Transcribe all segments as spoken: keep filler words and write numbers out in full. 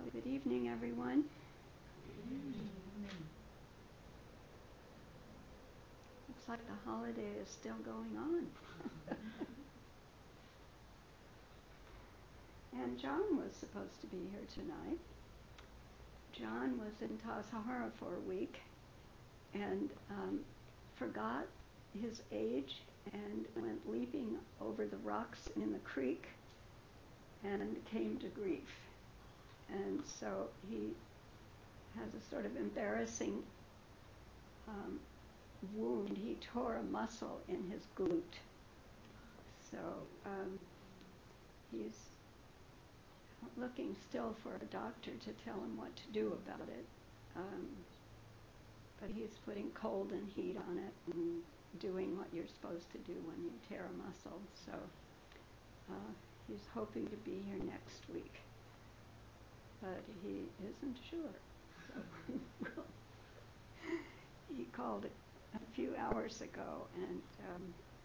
Good evening, everyone. Looks like the holiday is still going on. And John was supposed to be here tonight. John was in Tassajara for a week and um, forgot his age and went leaping over the rocks in the creek and came to grief. And so he has a sort of embarrassing um, wound. He tore a muscle in his glute. So um, he's looking still for a doctor to tell him what to do about it. Um, but he's putting cold and heat on it and doing what you're supposed to do when you tear a muscle. So uh, he's hoping to be here next week. But he isn't sure. So he called a, a few hours ago, and um,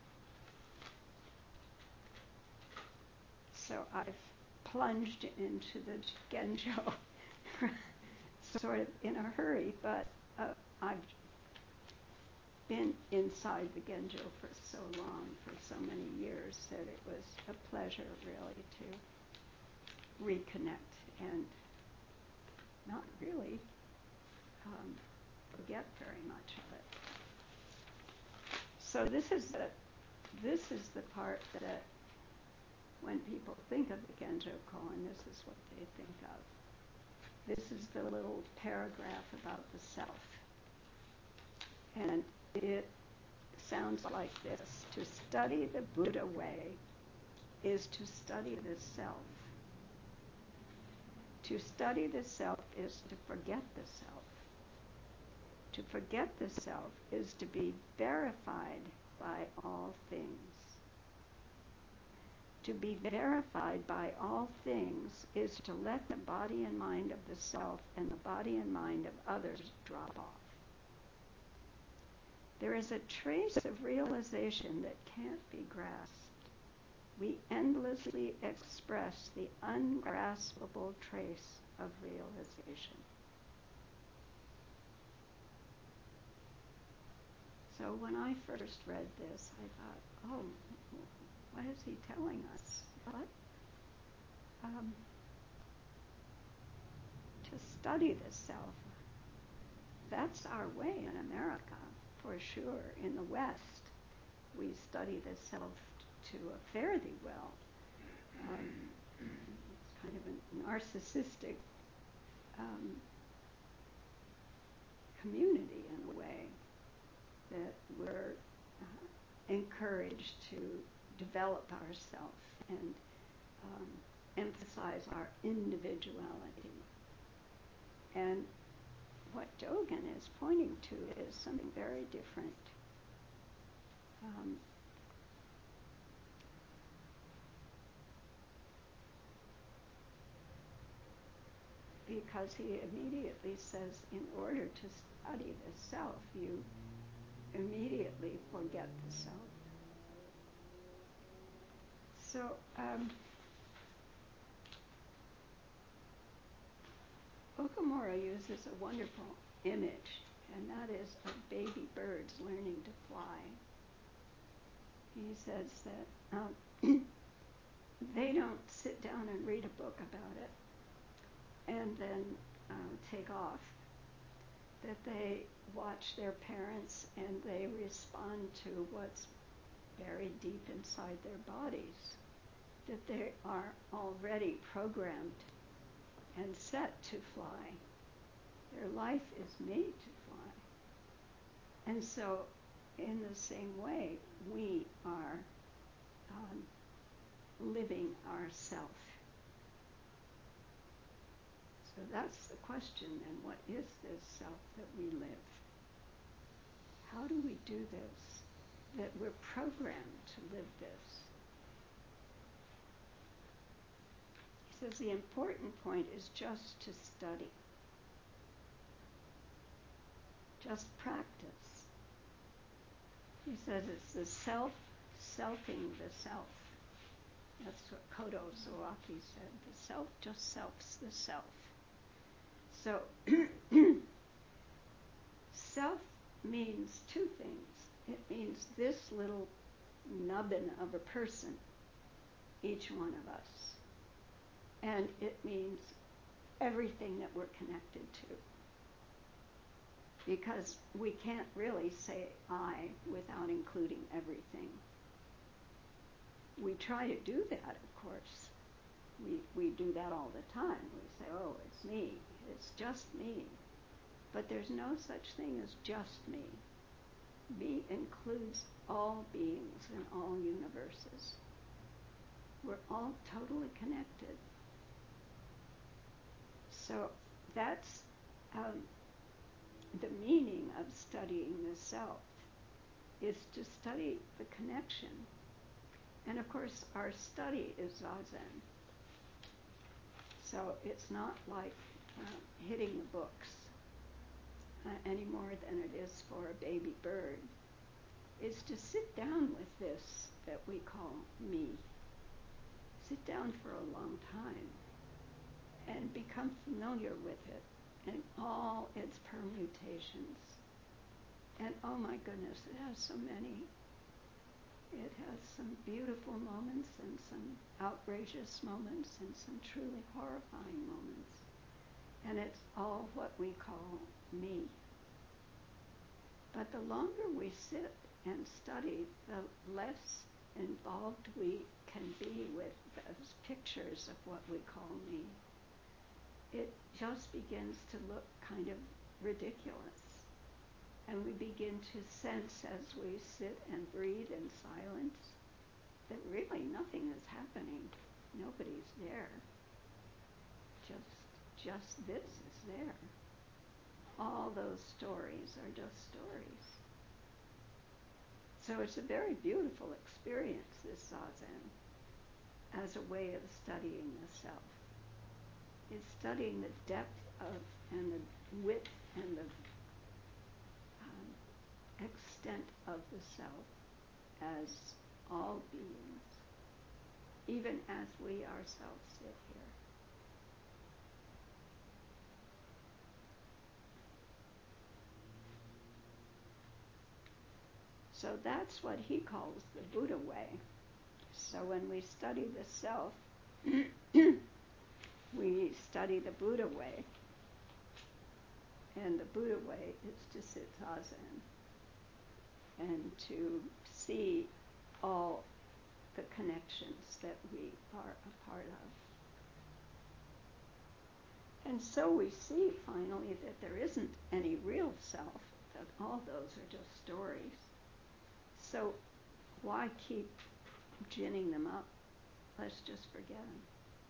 so I've plunged into the Genjo sort of in a hurry, but uh, I've been inside the Genjo for so long, for so many years, that it was a pleasure really to reconnect and not really um, forget very much of it. So this is the this is the part that when people think of the Genjo koan, this is what they think of. This is the little paragraph about the self. And it sounds like this: to study the Buddha way is to study the self. To study the self is to forget the self. To forget the self is to be verified by all things. To be verified by all things is to let the body and mind of the self and the body and mind of others drop off. There is a trace of realization that can't be grasped. We endlessly express the ungraspable trace of realization. So when I first read this, I thought, oh, what is he telling us? What? Um, to study the self. That's our way in America, for sure. In the West, we study the self to a fare thee well. Um, it's kind of a narcissistic um, community in a way, that we're uh, encouraged to develop ourselves and um, emphasize our individuality. And what Dogen is pointing to is something very different. Um, because he immediately says, in order to study the self, you immediately forget the self. So, um, Okamura uses a wonderful image, and that is of baby birds learning to fly. He says that um, they don't sit down and read a book about it and then uh, take off, that they watch their parents and they respond to what's buried deep inside their bodies, that they are already programmed and set to fly. Their life is made to fly. And so, in the same way, we are um, living ourself. So that's the question then. What is this self that we live? How do we do this? That we're programmed to live this. He says the important point is just to study. Just practice. He says it's the self selfing the self. That's what Kodo Sawaki said. The self just selfs the self. So self means two things. It means this little nubbin of a person, each one of us. And it means everything that we're connected to. Because we can't really say I without including everything. We try to do that, of course. We, we do that all the time. We say, oh, it's me. It's just me. But there's no such thing as just me. Me includes all beings in all universes. We're all totally connected. So that's um, the meaning of studying the self, is to study the connection. And of course, our study is Zazen. So it's not like uh, hitting the books uh, any more than it is for a baby bird. It's to sit down with this that we call me. Sit down for a long time and become familiar with it and all its permutations. And oh my goodness, it has so many. It has some beautiful moments and some outrageous moments and some truly horrifying moments. And it's all what we call me. But the longer we sit and study, the less involved we can be with those pictures of what we call me. It just begins to look kind of ridiculous. And we begin to sense as we sit and breathe in silence that really nothing is happening. Nobody's there. Just, just this is there. All those stories are just stories. So it's a very beautiful experience, this Zazen, as a way of studying the self. It's studying the depth of and the width and the um, extent of the self as all beings, even as we ourselves sit here. So that's what he calls the Buddha way. So when we study the self, we study the Buddha way. And the Buddha way is to sit Zazen and to see all the connections that we are a part of. And so we see finally that there isn't any real self, that all those are just stories. So why keep ginning them up? Let's just forget them.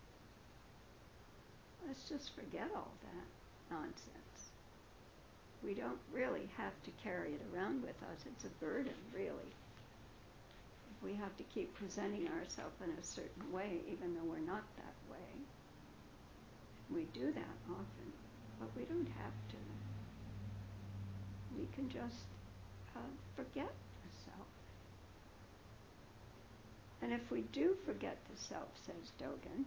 Let's just forget all that nonsense. We don't really have to carry it around with us. It's a burden, really. We have to keep presenting ourselves in a certain way, even though we're not that way. We do that often, but we don't have to. We can just uh, forget the self. And if we do forget the self, says Dogen,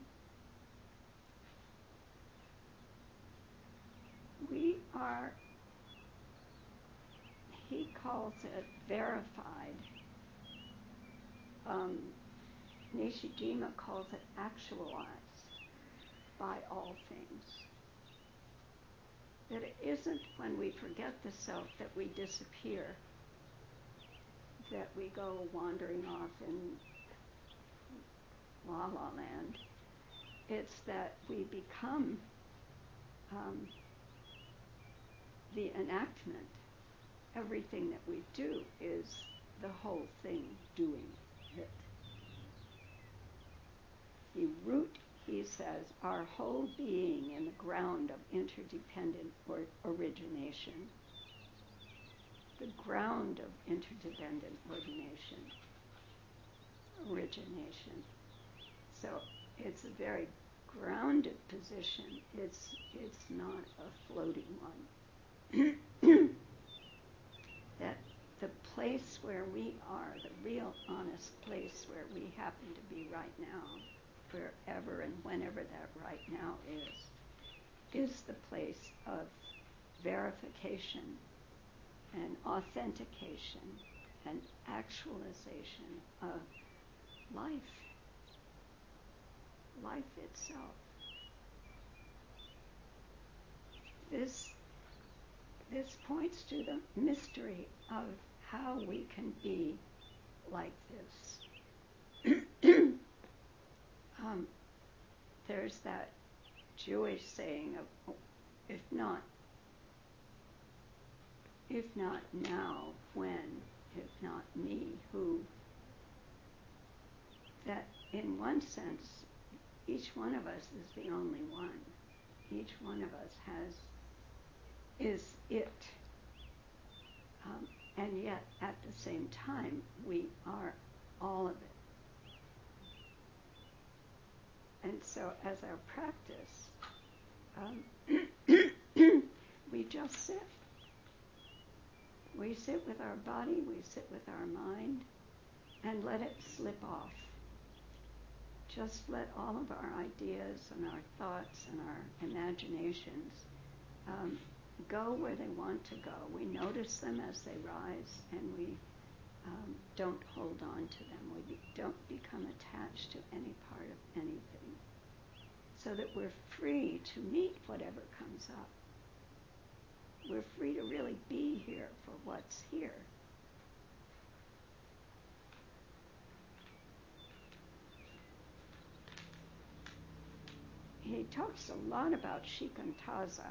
we are, he calls it verified. Um, Nishijima calls it actualized by all things. That it isn't when we forget the self that we disappear, that we go wandering off in La La Land. It's that we become um, the enactment. Everything that we do is the whole thing doing it. The root, he says, our whole being in the ground of interdependent or origination. The ground of interdependent ordination, origination. So it's a very grounded position. It's it's not a floating one. That the place where we are, the real honest place where we happen to be right now, wherever and whenever that right now is, is the place of verification and authentication and actualization of life, life itself. This, this points to the mystery of how we can be like this. um, there's that Jewish saying of, if not, if not now, when, if not me, who? That in one sense, each one of us is the only one. Each one of us has, is it. Um, and yet, at the same time, we are all of it. And so, as our practice, um, we just sit. We sit with our body, we sit with our mind, and let it slip off. Just let all of our ideas and our thoughts and our imaginations um, go where they want to go. We notice them as they rise, and we um, don't hold on to them. We be, don't become attached to any part of anything, so that we're free to meet whatever comes up. We're free to really be here for what's here. He talks a lot about shikantaza,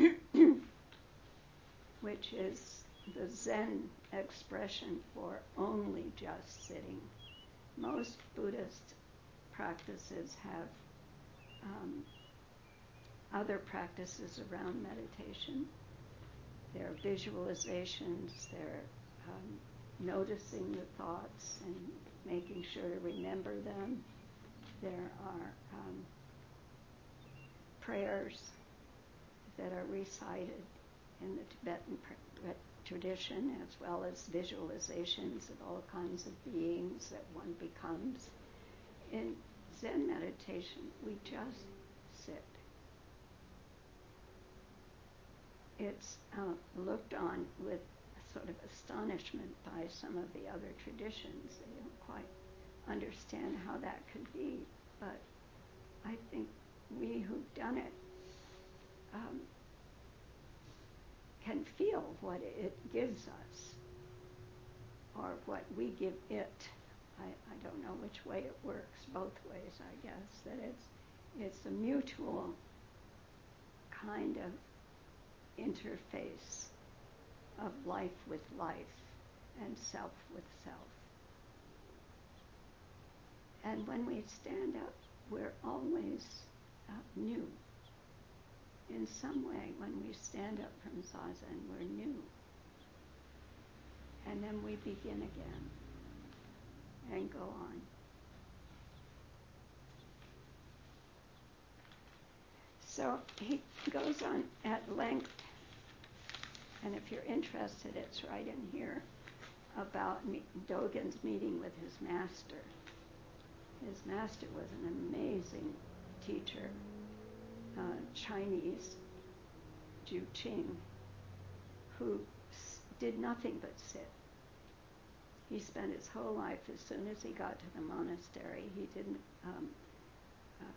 which is the Zen expression for only just sitting. Most Buddhist practices have um, other practices around meditation. There are visualizations, there are um, noticing the thoughts and making sure to remember them. There are um, prayers that are recited in the Tibetan pr- tradition, as well as visualizations of all kinds of beings that one becomes. In Zen meditation, we just sit. It's uh, looked on with sort of astonishment by some of the other traditions. They don't quite understand how that could be, but I think we who've done it um, can feel what it gives us, or what we give it. I, I don't know which way it works, both ways, I guess, that it's, it's a mutual kind of interface of life with life and self with self. And when we stand up, we're always uh, new. In some way, when we stand up from Zazen, we're new. And then we begin again and go on. So he goes on at length, and if you're interested, it's right in here, about me- Dogen's meeting with his master. His master was an amazing teacher, uh, Chinese, Ju Qing, who s- did nothing but sit. He spent his whole life, as soon as he got to the monastery, he didn't, um, uh,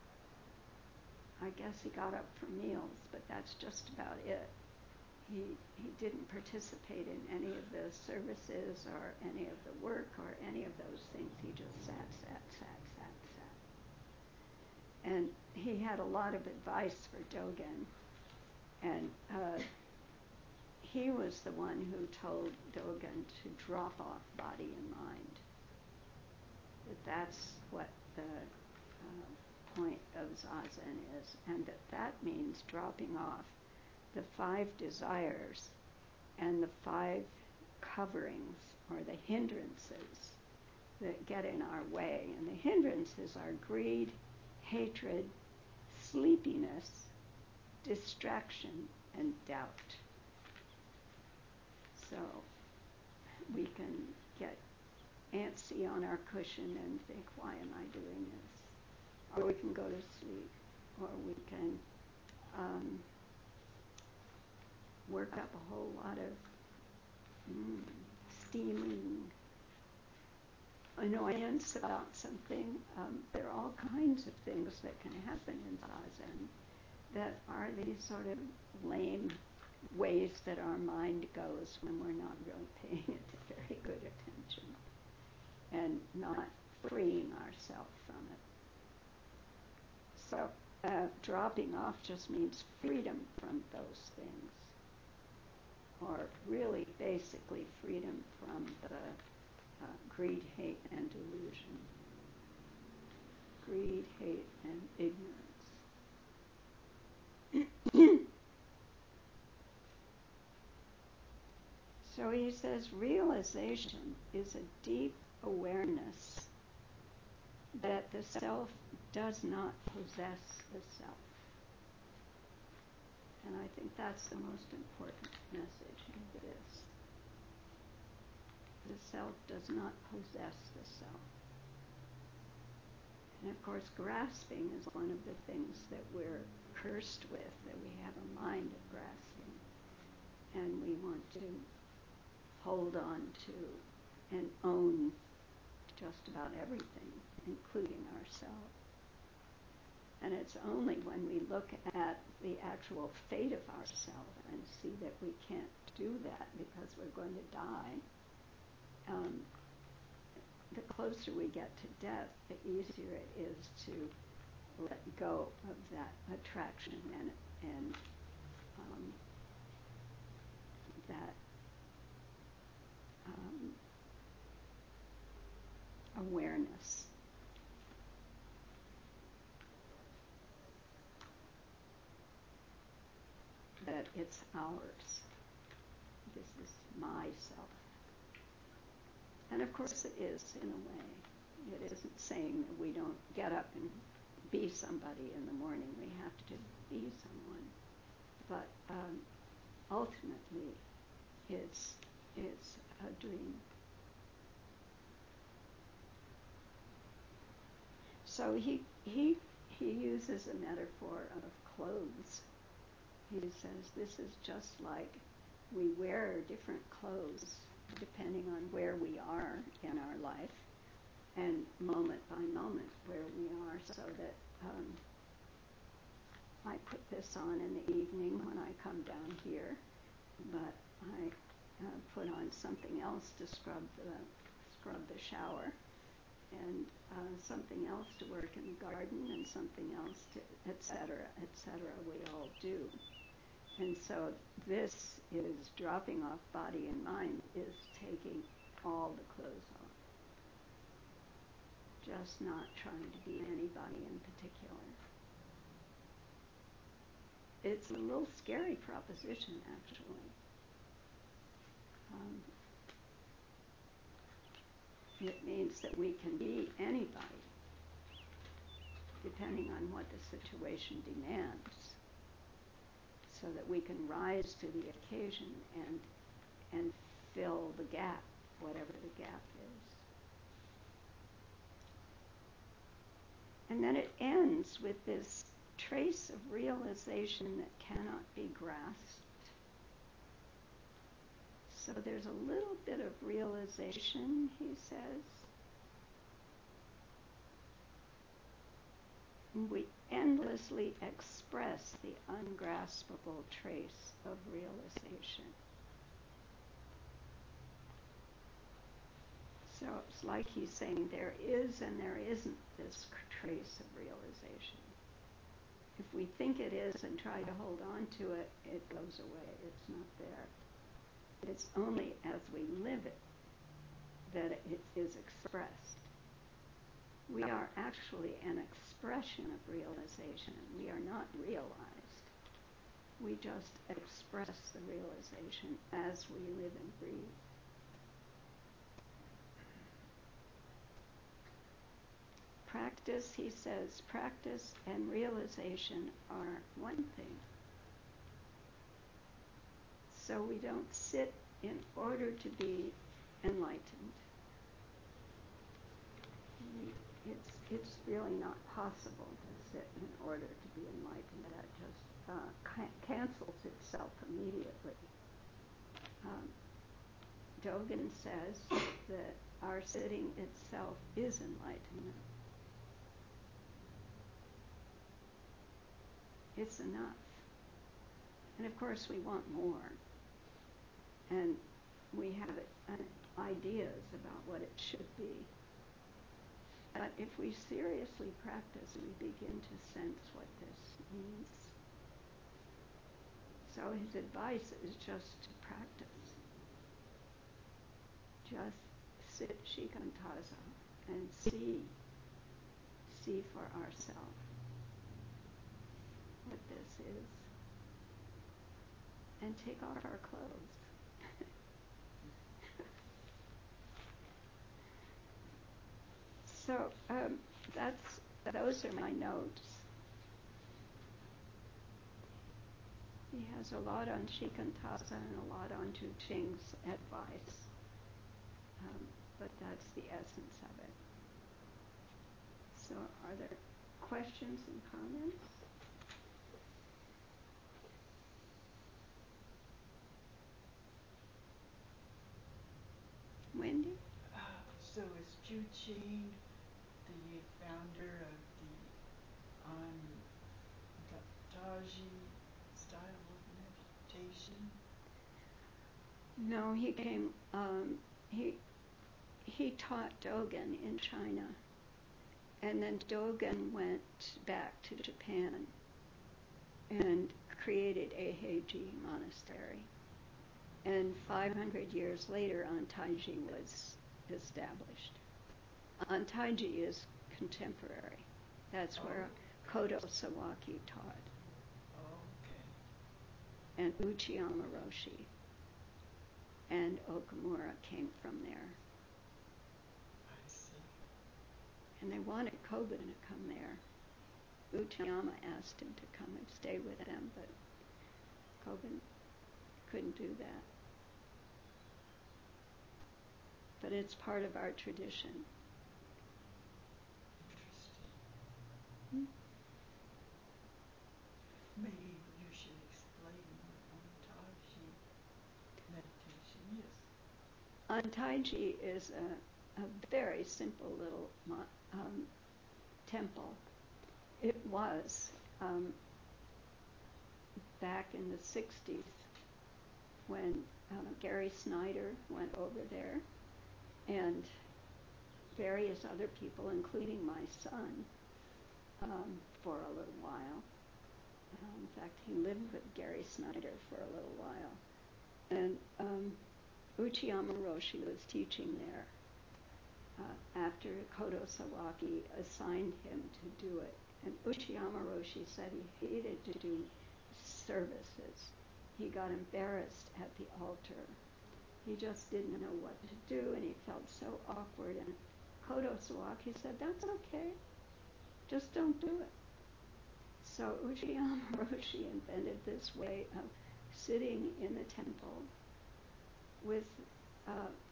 I guess he got up for meals, but that's just about it. He, he didn't participate in any of the services or any of the work or any of those things. He just sat, sat, sat, sat, sat. And he had a lot of advice for Dogen. And uh, he was the one who told Dogen to drop off body and mind. That that's what the uh, point of Zazen is. And that that means dropping off the five desires and the five coverings, or the hindrances that get in our way. And the hindrances are greed, hatred, sleepiness, distraction, and doubt. So we can get antsy on our cushion and think, why am I doing this? Or we can go to sleep, or we can um, work up a whole lot of mm, steaming annoyance about something. Um, there are all kinds of things that can happen in Zazen that are these sort of lame ways that our mind goes when we're not really paying it very good attention and not freeing ourselves from it. So uh, dropping off just means freedom from those things, or really basically freedom from the uh, greed, hate, and delusion. Greed, hate, and ignorance. So he says realization is a deep awareness that the self does not possess the self. And I think that's the most important message in this. The self does not possess the self. And of course, grasping is one of the things that we're cursed with, that we have a mind of grasping. And we want to hold on to and own just about everything, including ourselves. And it's only when we look at the actual fate of ourselves and see that we can't do that because we're going to die, um, the closer we get to death, the easier it is to let go of that attraction and, and um, that um, awareness. That it's ours. This is my self. And of course it is, in a way. It isn't saying that we don't get up and be somebody in the morning. We have to be someone. But um, ultimately, it's, it's a dream. So he, he, he uses a metaphor of clothes. He says this is just like we wear different clothes depending on where we are in our life and moment by moment where we are, so that um, I put this on in the evening when I come down here, but I uh, put on something else to scrub the scrub the shower, and uh, something else to work in the garden, and something else to, et cetera, et cetera. We all do. And so this is dropping off body and mind, is taking all the clothes off. Just not trying to be anybody in particular. It's a little scary proposition, actually. Um, it means that we can be anybody, depending on what the situation demands, so that we can rise to the occasion and and fill the gap, whatever the gap is. And then it ends with this trace of realization that cannot be grasped. So there's a little bit of realization, he says. We endlessly express the ungraspable trace of realization. So it's like he's saying there is and there isn't this trace of realization. If we think it is and try to hold on to it, it goes away. It's not there. It's only as we live it that it is expressed. We are actually an expression of realization. We are not realized. We just express the realization as we live and breathe. Practice, he says, practice and realization are one thing. So we don't sit in order to be enlightened. We, it's, it's really not possible to sit in order to be enlightened. That just uh, ca- cancels itself immediately. Um, Dogen says that our sitting itself is enlightenment. It's enough. And of course we want more. And we have uh, ideas about what it should be. But if we seriously practice, we begin to sense what this means. So his advice is just to practice. Just sit shikantaza and see, see for ourselves what this is. And take off our clothes. So um, that's those are my notes. He has a lot on shikantaza and a lot on Tu Ching's advice. Um, but that's the essence of it. So are there questions and comments? Wendy? Uh, so is Chu Ching the founder of the Antaji style of meditation? No, he came, um, he, he taught Dogen in China. And then Dogen went back to Japan and created Eiheiji Monastery. And five hundred years later, Antaiji was established. Antaiji is contemporary. That's Oh, where okay. Kodo Sawaki taught. Oh, okay. And Uchiyama Roshi and Okamura came from there. I see. And they wanted Kobun to come there. Uchiyama asked him to come and stay with them, but Kobun couldn't do that. But it's part of our tradition. Interesting. Hmm? Maybe you should explain what Antaji meditation is. Antaiji is a, a very simple little um, temple. It was um, back in the sixties when uh, Gary Snyder went over there and various other people, including my son, um, for a little while. Uh, in fact, he lived with Gary Snyder for a little while. And um, Uchiyama Roshi was teaching there uh, after Kodo Sawaki assigned him to do it. And Uchiyama Roshi said he hated to do services. He got embarrassed at the altar. He just didn't know what to do, and he felt so awkward. And Kodo Sawaki said, that's okay. Just don't do it. So Uchiyama Roshi invented this way of sitting in the temple with uh,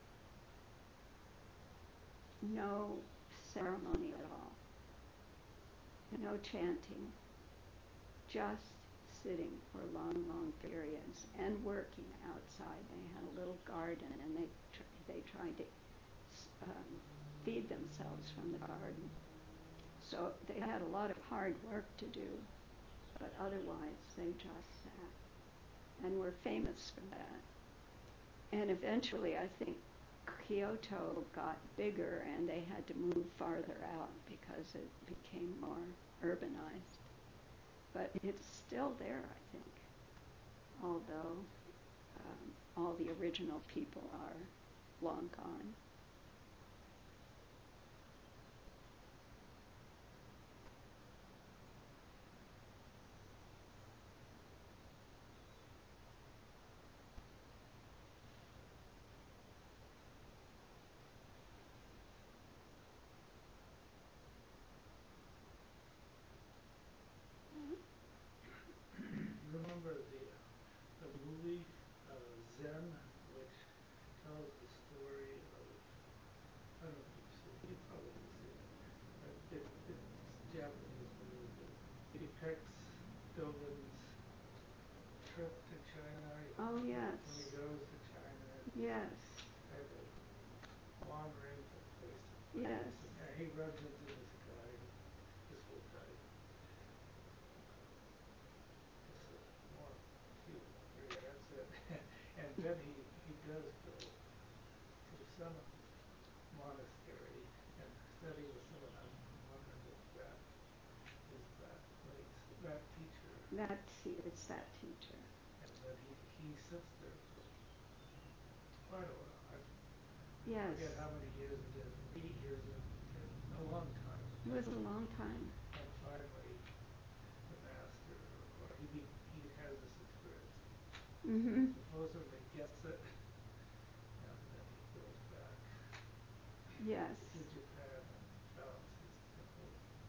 no ceremony at all, no chanting, just sitting for long, long periods and working outside. They had a little garden, and they tr- they tried to um, feed themselves from the garden. So they had a lot of hard work to do, but otherwise they just sat and were famous for that. And eventually, I think Kyoto got bigger and they had to move farther out because it became more urbanized. But it's still there, I think, although um, all the original people are long gone. Remember the the movie uh, Zen, which tells the story of, I don't know if you've seen it, you probably have seen it, but it, it's a Japanese movie, but it depicts Dogen's trip to China. Oh, When, yes. when he goes to China, Yes. kind of wandering from place to Yes. place, and, and he runs into this guy, this old guy. Uh, it's a more few regrets it, and then he he does go to some monastery and study with some of them, and wondering if that is that place, that teacher. That it's that teacher. And then he he sits there for quite a while. I Yes. forget how many years it is, eight years or ten, a long time. It was a long time. And finally, the master, or he be, he has this experience. Mm-hmm. Supposedly gets it, and then he goes back Yes. to Japan and founds his temple.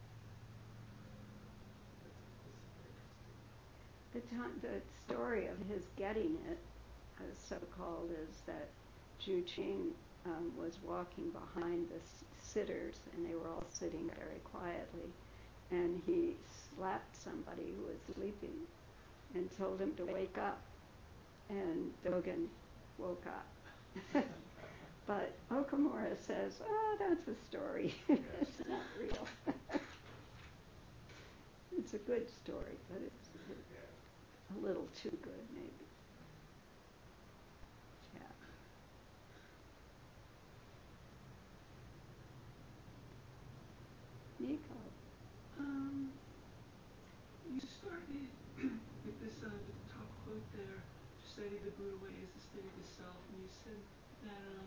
It's, it's interesting. The time, the story of his getting it, as so-called, is that Zhu Qing um, was walking behind the sitters, and they were all sitting very quietly, and he slapped somebody who was sleeping and told him to wake up, and Dogen woke up. But Okamura says, oh, that's a story. It's not real. It's a good story, but it's, it's Yeah. a little too good, maybe. Yeah. Nico. Um, you started with this, uh, with the top quote there, to study the Buddha way is to study the self, and you said that, um,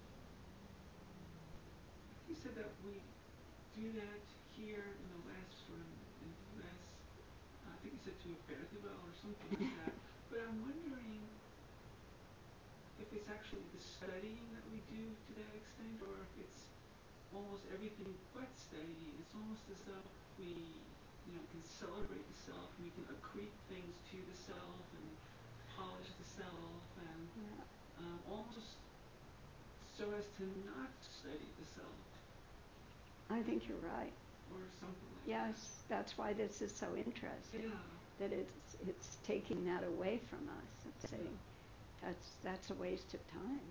you said that we do that here in the West or in, in the U S. Uh, I think you said to a fare thee well or something like that. But I'm wondering if it's actually the studying that we do to that extent, or if it's almost everything but studying. It's almost as though we, you know, can celebrate the self, and we can accrete things to the self and polish the self, and Yeah. um, almost so as to not study the self. I think you're right. Or something like yes, that. That's why this is so interesting. Yeah. That it's it's taking that away from us and saying that's that's a waste of time.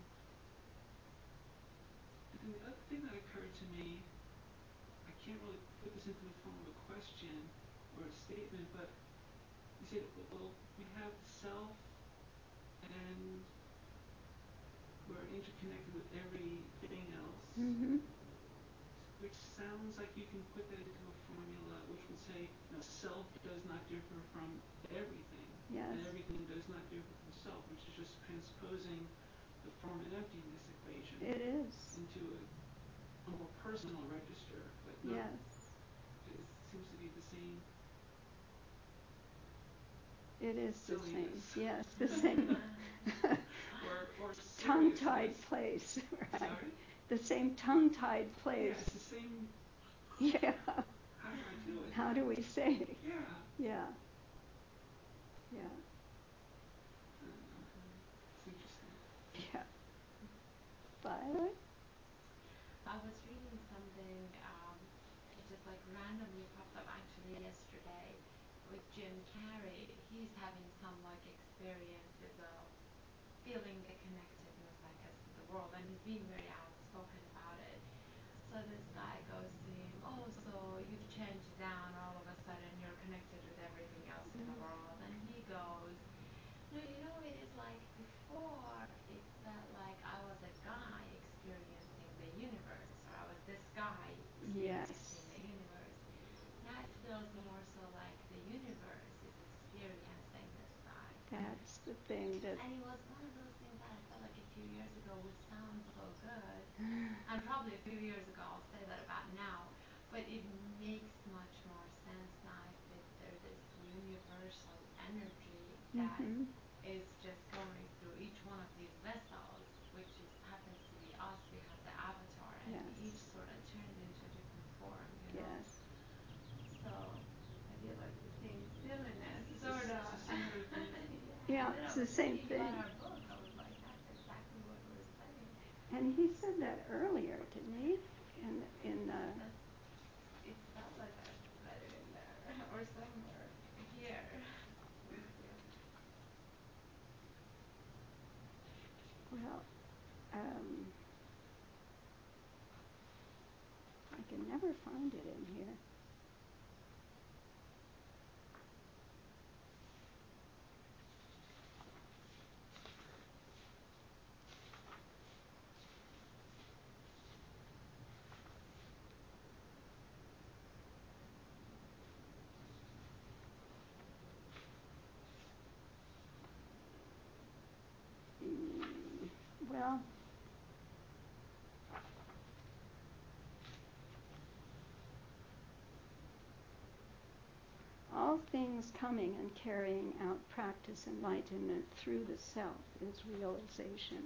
And the other thing that occurred to me, I can't really put this into the form of a question or a statement, but you said, well, we have the self, and we're interconnected with everything else. Mm-hmm. Which sounds like you can put that into a formula which would say, you know, self does not differ from everything. Yes. And everything does not differ from self, which is just transposing the form and emptiness equation It is. into a, a more personal register, but not, yes. it seems to be the same. It is Silliness. the same. Yes, the same. or or tongue-tied place, right? Sorry? The same tongue-tied place. Yeah, it's the same. Yeah. How do I do it? How do we say? Yeah. Yeah. Yeah. Uh, it's interesting. Yeah. Violet? I was reading something, um, it just like randomly popped up actually yesterday with Jim Carrey. He's having some like experiences of feeling the connectedness, I guess, to the world, and he's being very outspoken about it. So this guy goes to him, oh, so you've changed down, all of a sudden you're connected with everything else in the world. And he goes, no, you know, it is like before, it felt like I was a guy experiencing the universe, or I was this guy Yes. experiencing the universe. Now it feels more so like the universe is experiencing this guy. That's the thing that... And it was one of those things that I felt like a few years ago would sound so good. And probably a few years ago I'll say that about now. But it makes much more sense now if it, there's this universal energy that mm-hmm. is just going through each one of these vessels, which is happens to be us. We have the avatar, and Yes. we each sort of turned into a different form, you know. Yes. So I feel like the same silliness, It's sort a, of. it's a similar thing. Yeah, And then I it's was the same thinking thing. about our book. I was like, that's exactly what we're saying. And he said that earlier, didn't he? In in uh, That's, it felt like I read it in there or somewhere here. Let me see. Well, um, I can never find it in here. Mm, well, all things coming and carrying out practice enlightenment through the self is realization.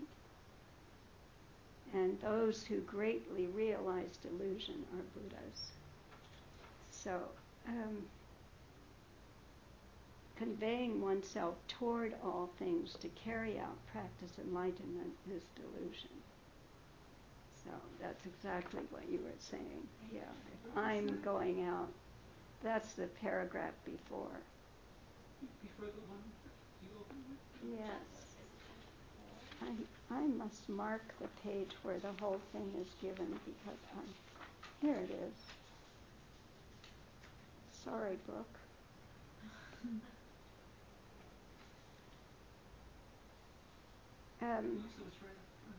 And those who greatly realize delusion are Buddhas. So, um, conveying oneself toward all things to carry out practice enlightenment is delusion. So that's exactly what you were saying. Yeah, if I'm going out, that's the paragraph before. Before the one that you opened with? Yes. I, I must mark the page where the whole thing is given because I'm, here it is. Sorry, book. Um, So it's right up front.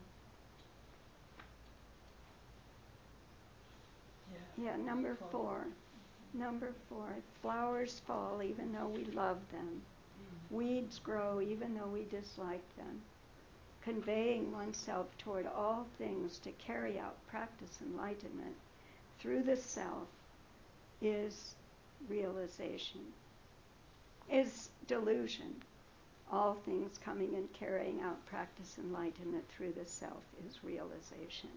Yeah. yeah, number Close. four. Number four, flowers fall even though we love them. Mm. Weeds grow even though we dislike them. Conveying oneself toward all things to carry out practice enlightenment through the self is realization, is delusion. All things coming and carrying out practice enlightenment through the self is realization.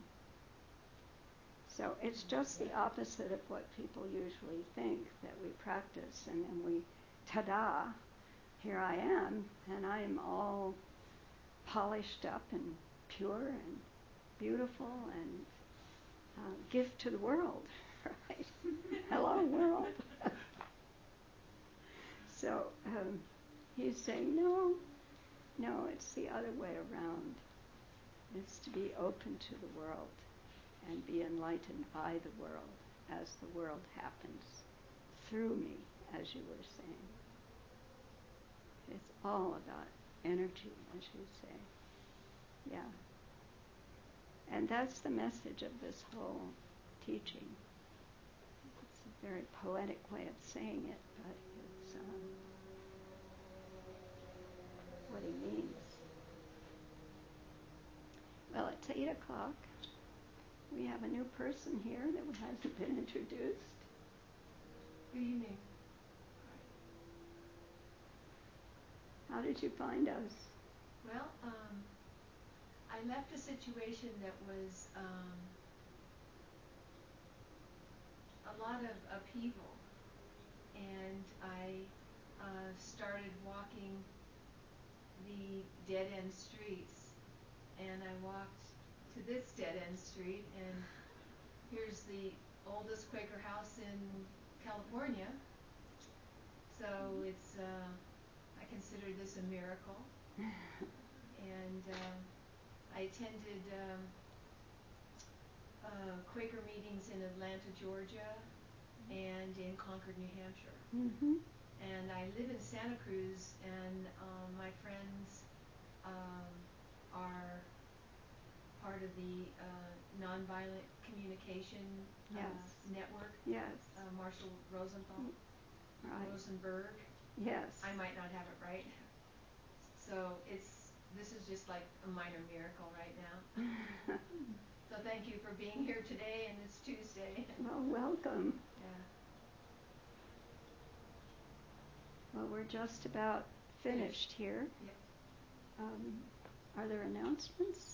So it's just the opposite of what people usually think, that we practice and then we, ta-da, here I am, and I am all polished up and pure and beautiful and uh, gift to the world, right? Hello, world. So um, he's saying, no, no, it's the other way around. It's to be open to the world and be enlightened by the world as the world happens through me, as you were saying. It's all about energy, as you say. Yeah. And that's the message of this whole teaching. It's a very poetic way of saying it, but it's um, what he means. Well, it's eight o'clock. We have a new person here that hasn't been introduced. Good evening. How did you find us? Well, um, I left a situation that was um, a lot of upheaval, and I uh, started walking the dead-end streets, and I walked to this dead-end street, and here's the oldest Quaker house in California. So it's, uh, I consider this a miracle. And uh, I attended um, uh, Quaker meetings in Atlanta, Georgia, and in Concord, New Hampshire. Mm-hmm. And I live in Santa Cruz, and um, my friends um, are part of the uh, Nonviolent Communication uh, Yes. Network. Yes. Uh, Marshall Rosenthal, Right. Rosenberg. Yes. I might not have it right. So it's this is just like a minor miracle right now. So thank you for being here today, and it's Tuesday. Well, welcome. Yeah. Well, we're just about finished here. Yep. Um, are there announcements?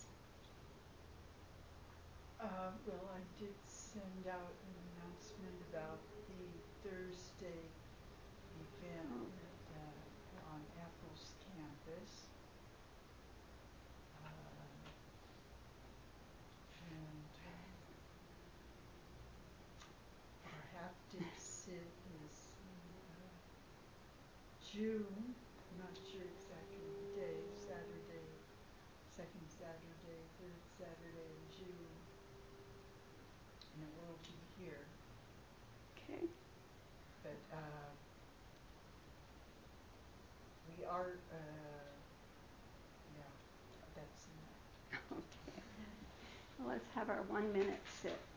Uh, well, I did send out an announcement about the Thursday event Oh. at, uh, on Apple's campus. Uh, and uh, our half-day sit is in uh, June. I'm not sure exactly the day, Saturday, second Saturday, third Saturday in June. And it will be here, Okay. but, uh, we are, uh, yeah, that's enough. Okay. Well, let's have our one minute sit.